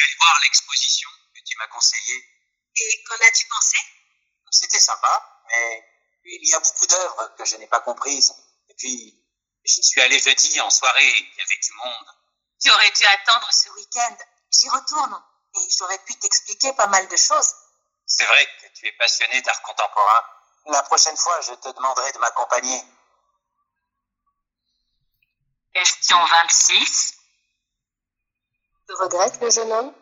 allé voir l'exposition que tu m'as conseillée. Et qu'en as-tu pensé? C'était sympa, mais il y a beaucoup d'œuvres que je n'ai pas comprises. Et puis, j'y suis allé jeudi en soirée, il y avait du monde. Tu aurais dû attendre ce week-end. J'y retourne et j'aurais pu t'expliquer pas mal de choses. C'est vrai que tu es passionné d'art contemporain. La prochaine fois, je te demanderai de m'accompagner. Question 26. Tu regrettes le jeune homme?